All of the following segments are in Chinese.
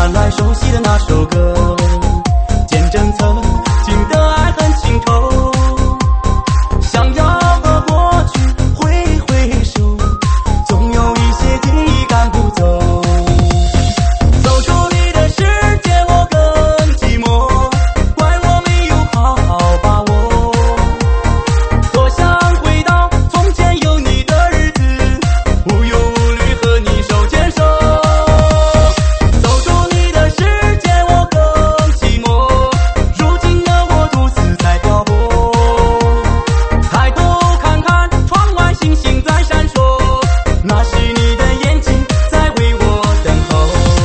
传来熟悉的那首歌，见证曾经的爱恨情仇，想要和过去挥挥手，总有一些记忆赶不走。走出你的世界我更寂寞，怪我没有好好把握，多想回到从前有你的日子，无忧无虑和你手牵手。走出你的世界我更寂寞，如今的我独自在漂泊，抬头看看窗外星星在闪烁，那是你的眼睛在为我等候。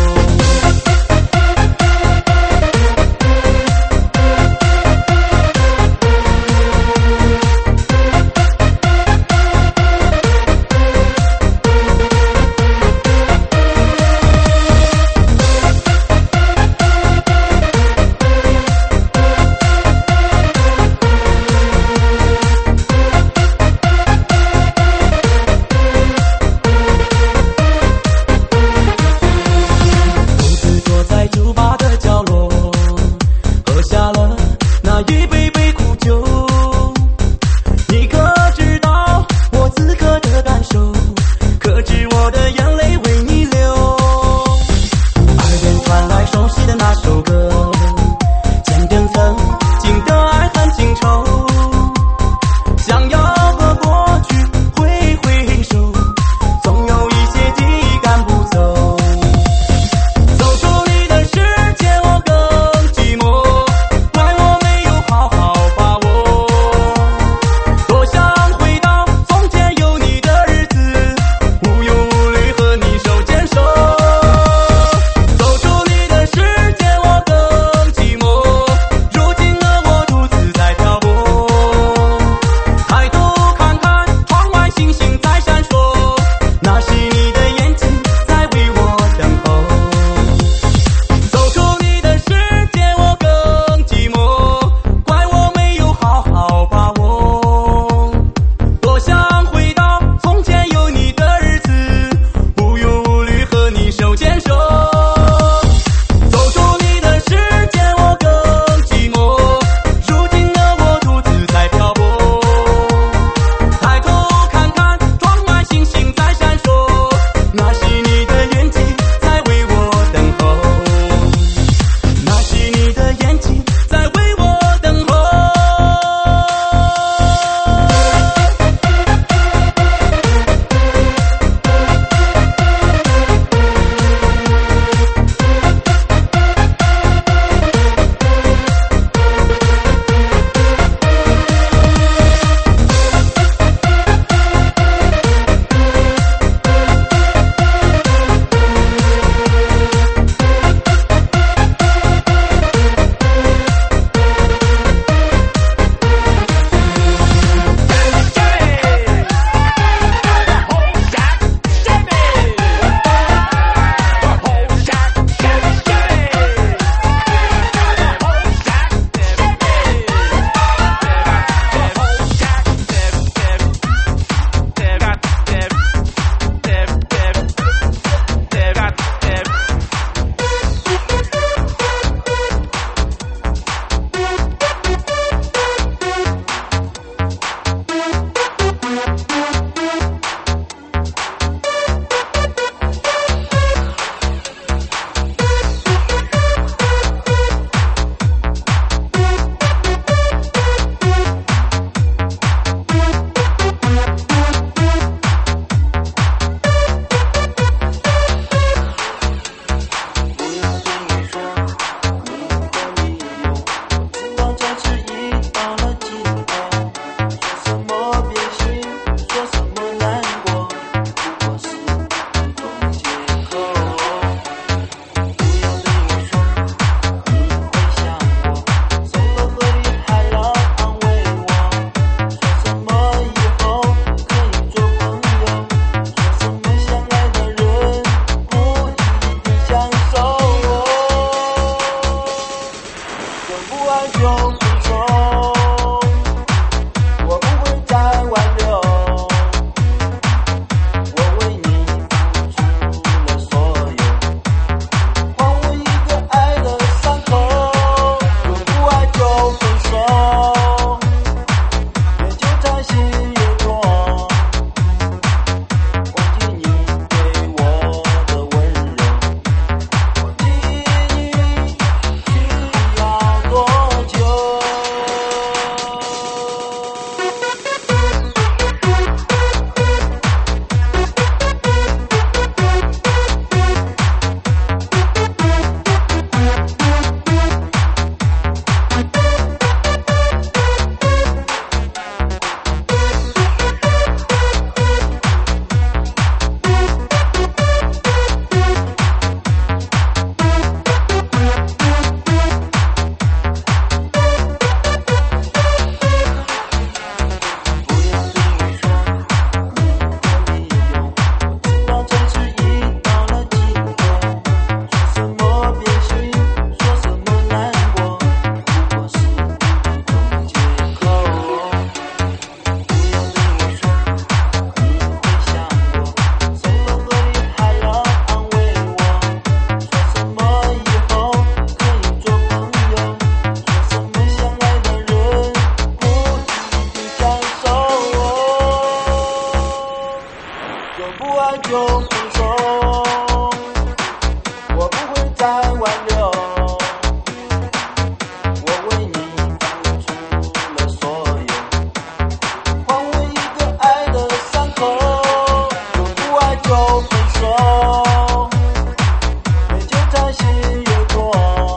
独自坐在酒吧的角落，喝下了那一杯杯苦酒，你可知道我此刻的感受，可知我的眼泪为你流。耳边传来熟悉的那首歌，见证曾经的爱恨情仇，想要和过去挥挥手，总有一些记忆赶不走。走出你的世界我更寂寞，怪我没有好好把握，多想回到从前有你的日子，无忧无虑和你手牵手。走出你的世界我更寂寞，如今的我独自在漂泊，抬头看看窗外星星在闪烁，那是你的眼睛在为我等候。走出你的世界我更寂寞，怪我没有好好把握，多想回到从前有你的日子，无忧无虑和你手牵手。走出你的世界我更寂寞，如今的我独自在漂泊，抬头看看窗外星星在闪烁，那是你的眼睛在为我等候，那是你的眼睛在为我等候。 挽留。我为你付出了所有，换我一个爱的伤口。若不爱就分手，越纠缠心越痛。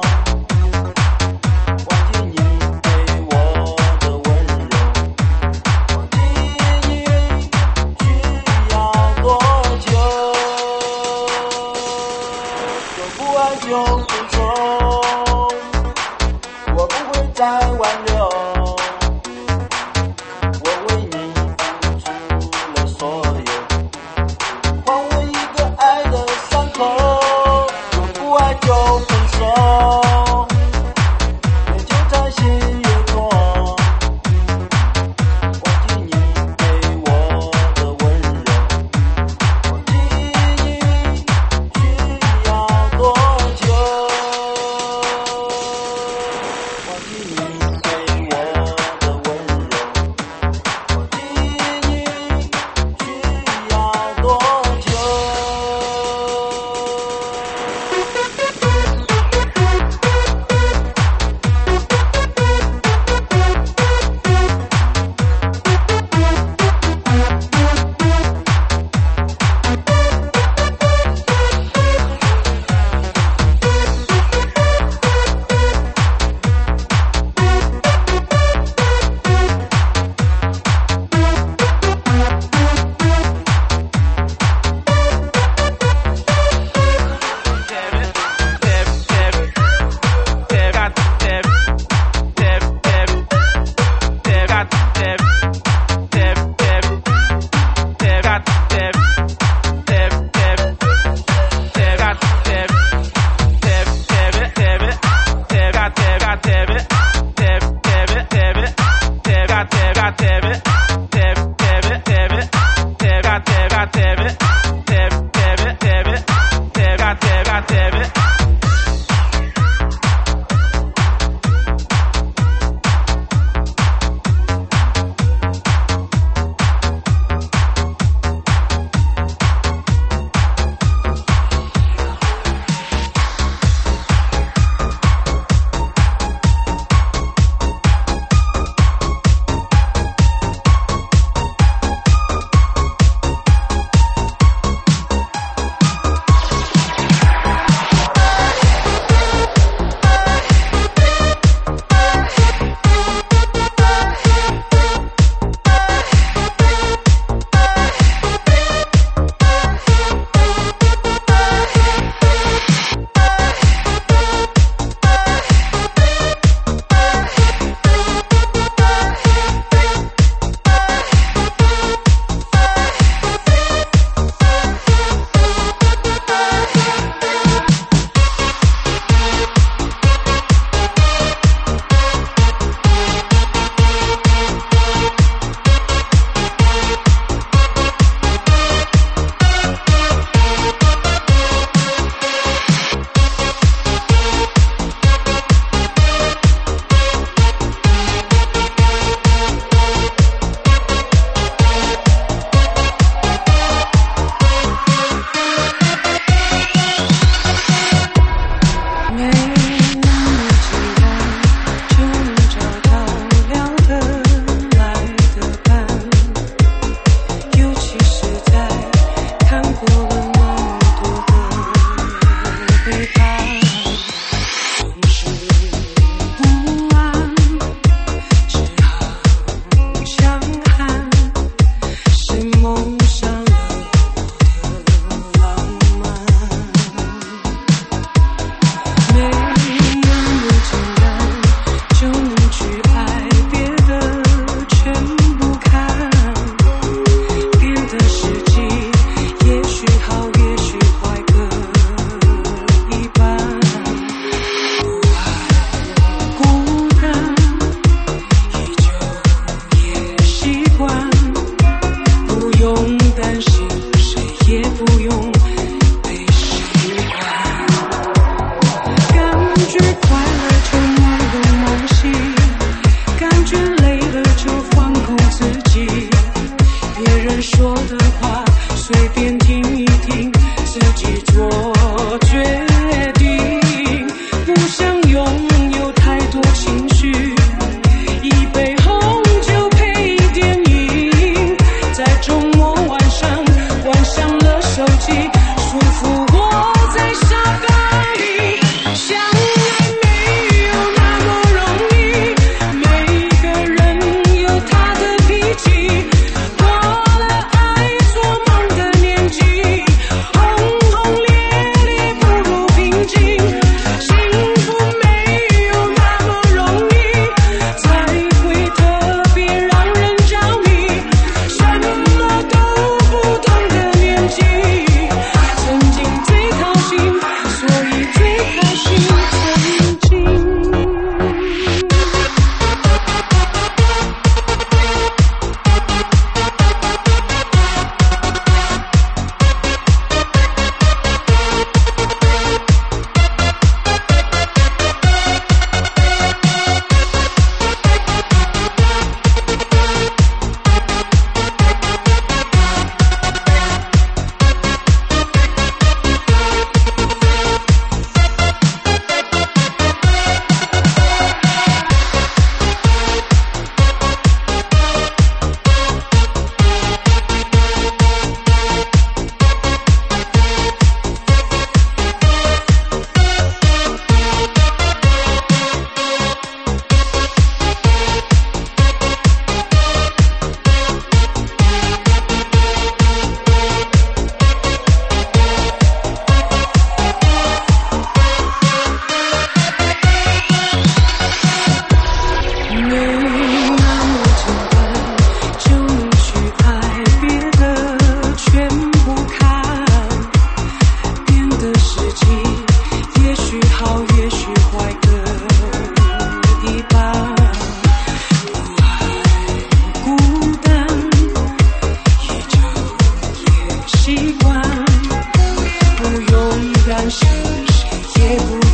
忘记你对我的温柔，忘记你需要多久？若不爱就分手，我不会再挽留。我为你付出了所有，换我一个爱的伤口。若不爱就分手，越纠缠心越痛。忘记你对我的温柔，忘记你需要多久？忘记你对我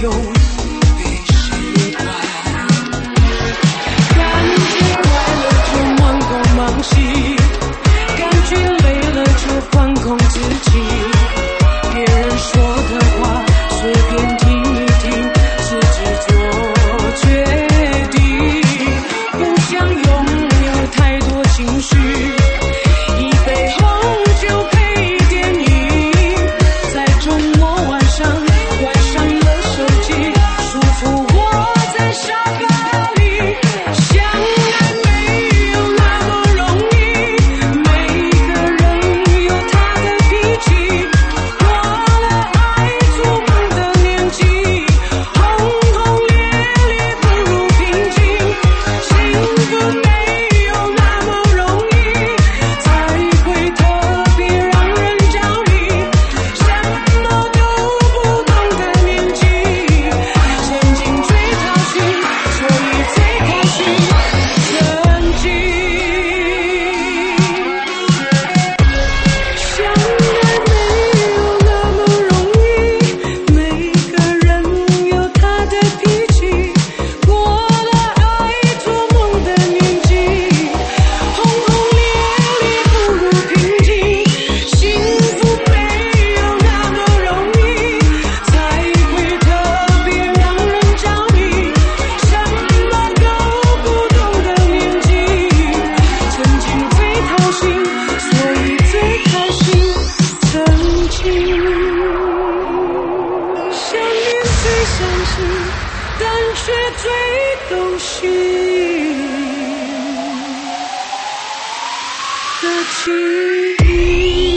永比习惯。感觉快乐就忙东忙西，感觉累了就放空自己。别人说的话随便听一听，自己做决定。不想拥有太多情绪，一杯红酒配电影，在周末晚上关上了手机，舒服窝在沙发里。相爱没有那么容易，每个人有他的脾气。过了爱做梦的年纪，轰轰烈烈不如平静。幸福没有那么容易，才会特别让人着迷。什么都不懂的年纪，曾经最掏心，所以最开心。曾经相爱没有那么容易，每个人有他的脾气。过了爱做梦的年纪，轰轰烈烈不如平静。幸福没有那么容易，才会特别让人着迷。什么都不懂的年纪，曾经最掏心，所以最开心。曾经想念最相信，但却最动心的记忆。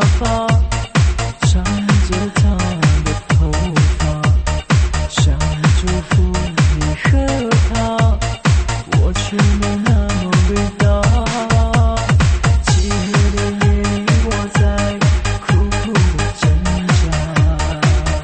发，缠着她的头发，想祝福你和他，我却没那么伟大。漆黑的夜里，我在苦苦的挣扎，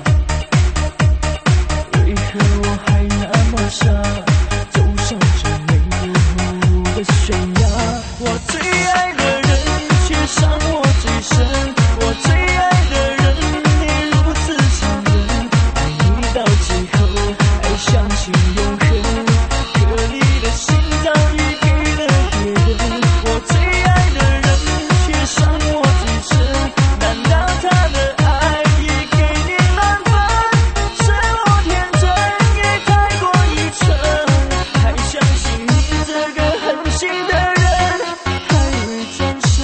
为何我还那么傻，走上这没有后路的悬崖？我最爱的人却伤我最深，我最爱的人你如此残忍，爱你到最后还相信永恒，可你的心早已给了别人。我最爱的人却伤我最深，难道他的爱也给你满分？是我天真也太过愚蠢，还相信你这个狠心的人还会转身。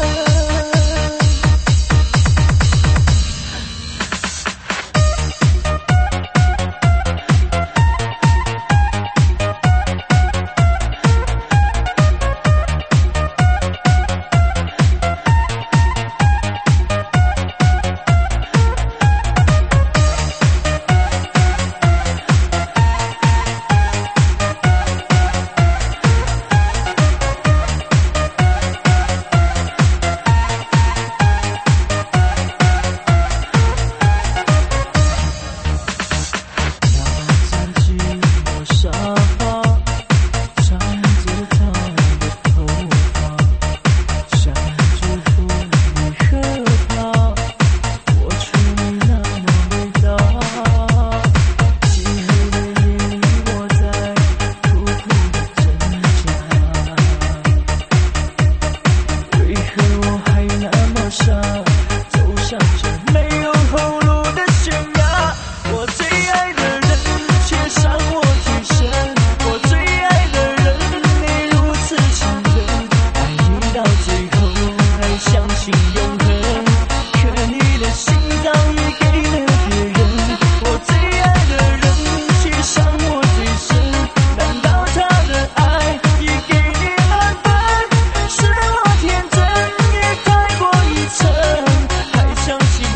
走上这没有后路的悬崖，我最爱的人却伤我最深，我最爱的人你如此残忍，爱你到最后还相信永恒，可你的心早已给了别人。我最爱的人却伤我最深，难道他的爱也给你满分？是我天真也太过愚蠢，还相信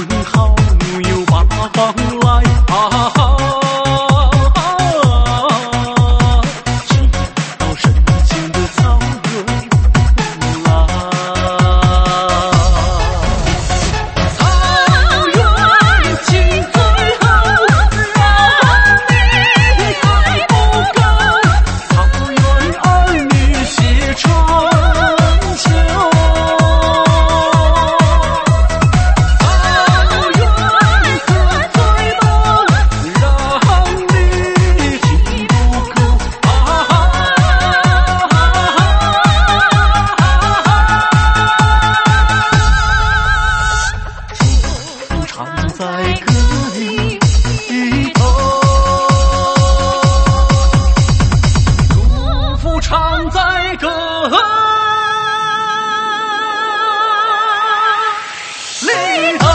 好友把话来直到深情的草原来。草原情最后，让你还不够。草原儿女写春秋。在歌里头，祝福常在歌里头。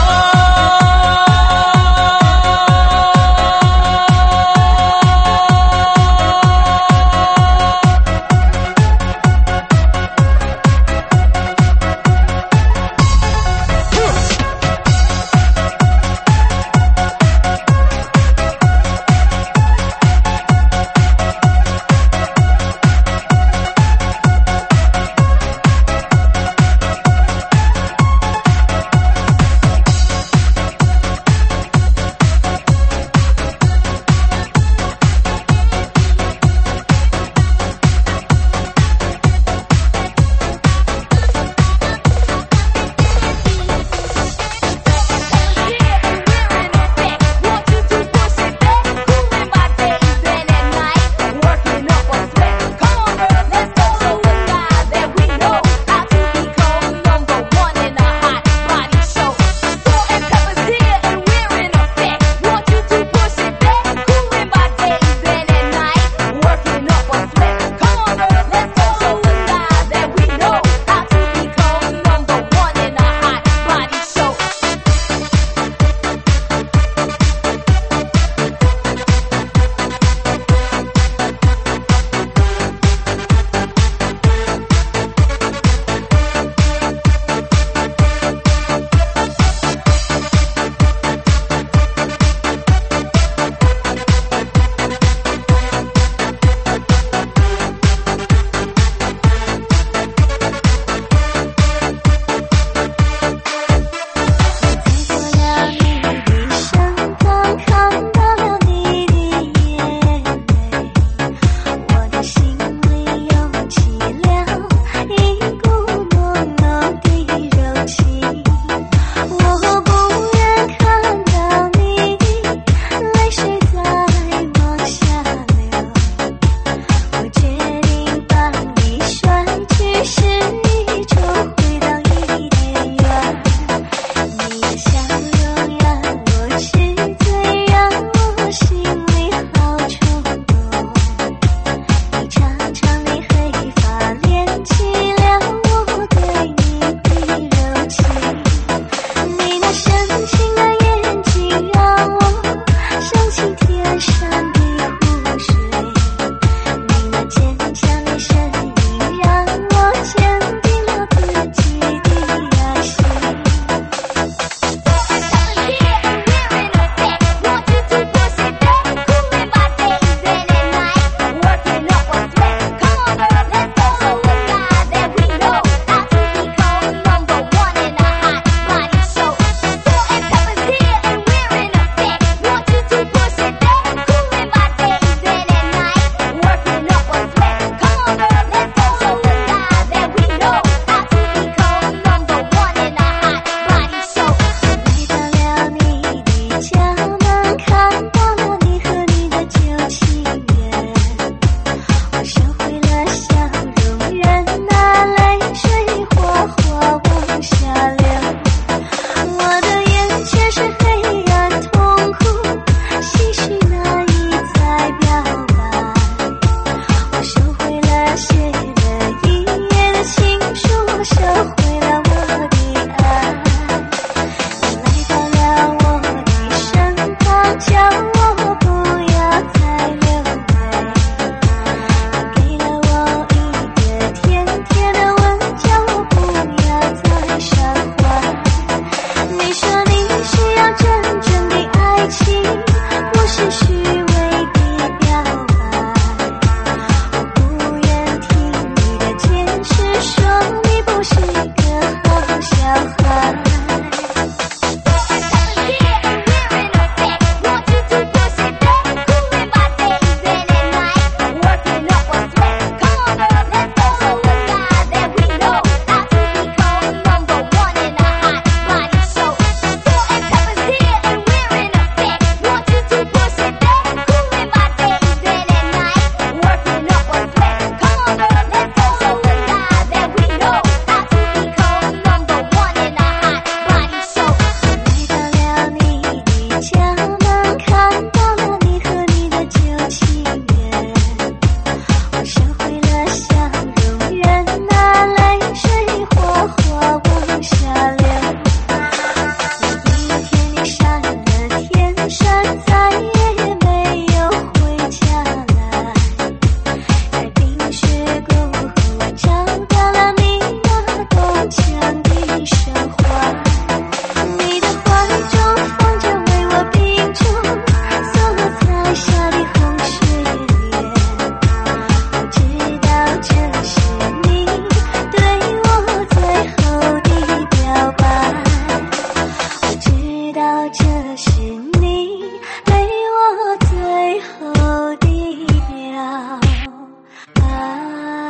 这是你对我最后的表白。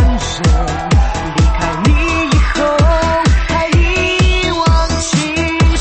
离开你以后还一往情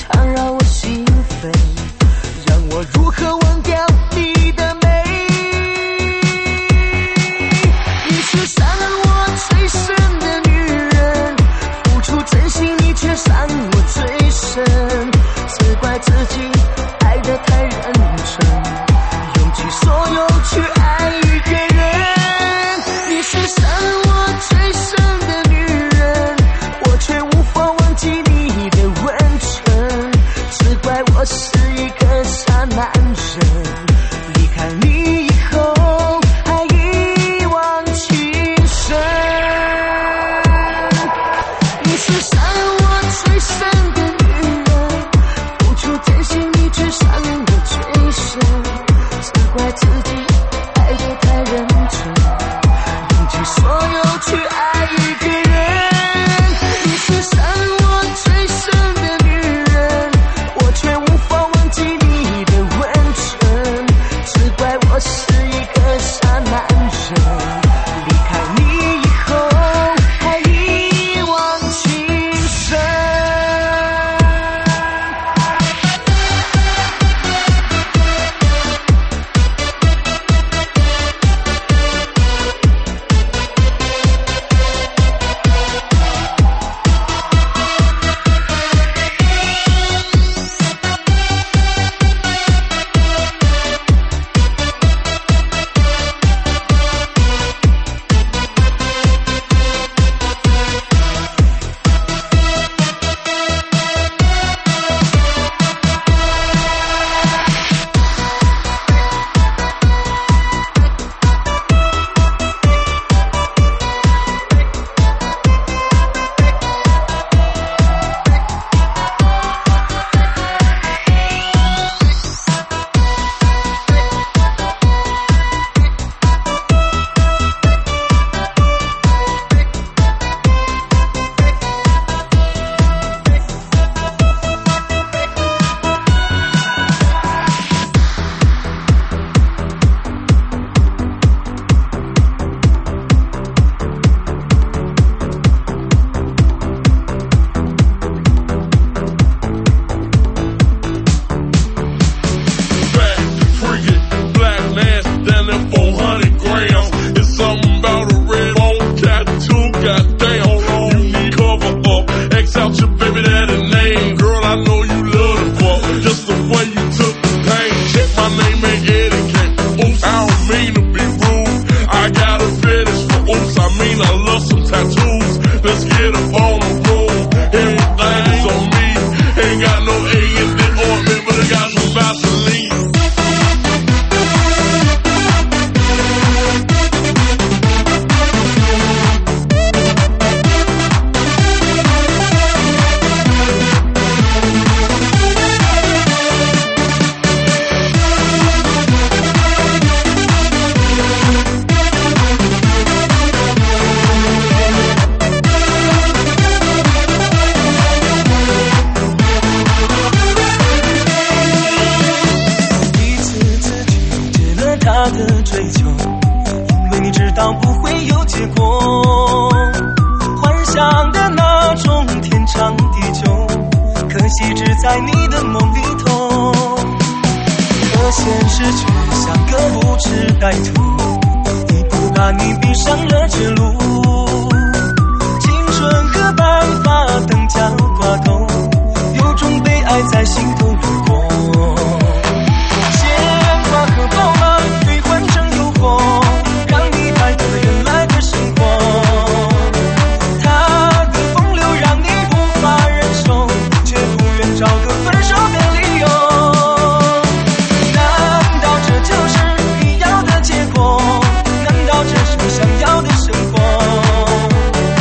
常让我兴奋，让我如何忘掉你的美？你是伤我最深的女人，付出真心你却伤我最深，责怪自己爱得太认真，用尽所有去爱一个人。你是伤我最深的女人，我却无法忘记你的温存，只怪我是一个傻男人，离开你以后还一往情深。你是伤我最深的女人，付出真心你却伤我最深，责怪自己爱得太认真，用尽所有去爱一个人。你是伤我最深的女人，我却无法忘记你的温存，只怪我是一个傻男人，离开你以后还一往情深。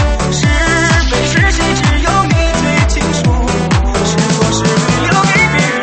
是非是喜，只有你最清楚。是错是对，留给别人。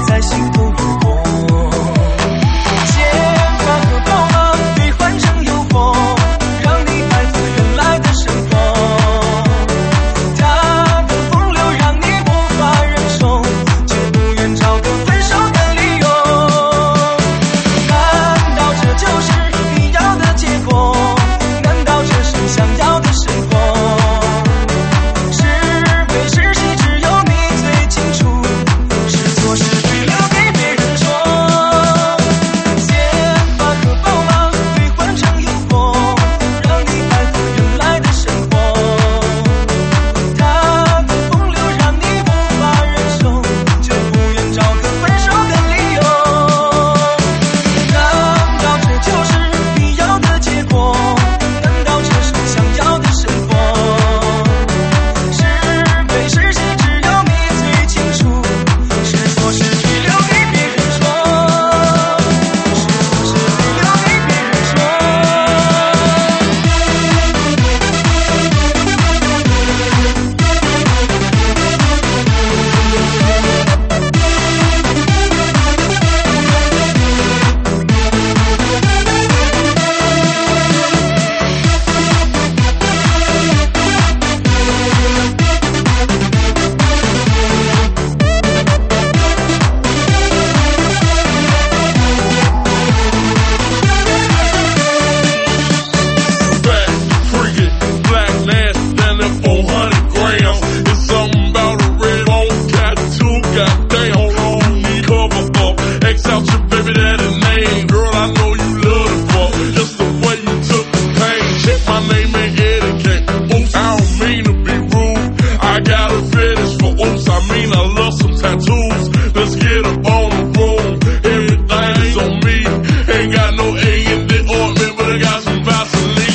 在心头有过。剑法和宝马兑换成诱惑，让你摆脱原来的生活。他的风流让你无法忍受，却不愿找个分手的理由。难道这就是你要的结果？难道这是想要的生活？是非是喜只有你最清楚，是错是对留给别人说。剑法和宝马兑换成诱惑，让你摆脱原来的生活。他的风流让你无法忍受，却不愿找个分手的理由。难道这就是你要的结果？难道这是想要的生活？是非是喜只有你最清楚，是错是对留给别人说，是错是对留给别人说。 Fat, freaky, black man, than that 400 grams. It's something about a red bone tattoo. Goddamn, hold on, you cover up. X out your baby daddy name. Girl, I know you love the fuck. Just the way you took the pain. Check my name and etiquette. Oops, I don't mean to be rude. I got a fetish for oops, I mean I love some tattoos. Let's get up on the room. Everything's on me. Ain't got no A in the ointment, but I got some Vaseline.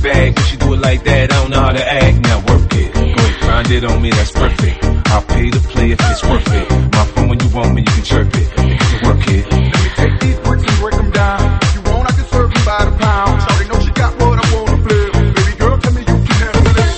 bag. If she do it like that, I don't know how to act. Now work it. Go ahead, grind it on me, that's perfect. I'll pay to play if it's worth it. My phone when you want me, you can chirp it. You can work it. Let me take these bricks and break them down. If you want, I can serve them by the pound. Shawty know she got what I wanna flip. Baby girl, tell me you can handle it.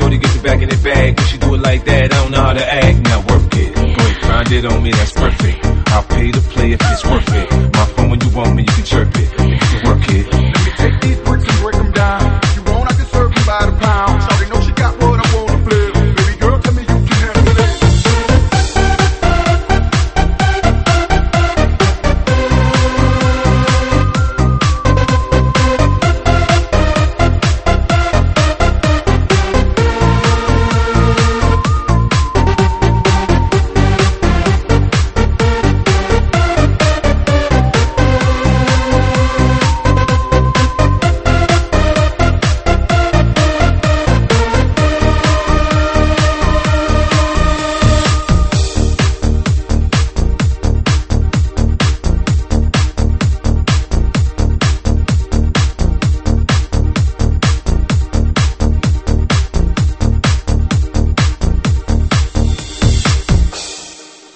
shorty get the back in the bag. When she do it like that, I don't know how to act. Now work it, go ahead, grind it on me, that's perfect. I'll pay to play if it's worth it. My phone when you want me, you can chirp it. If you can work it.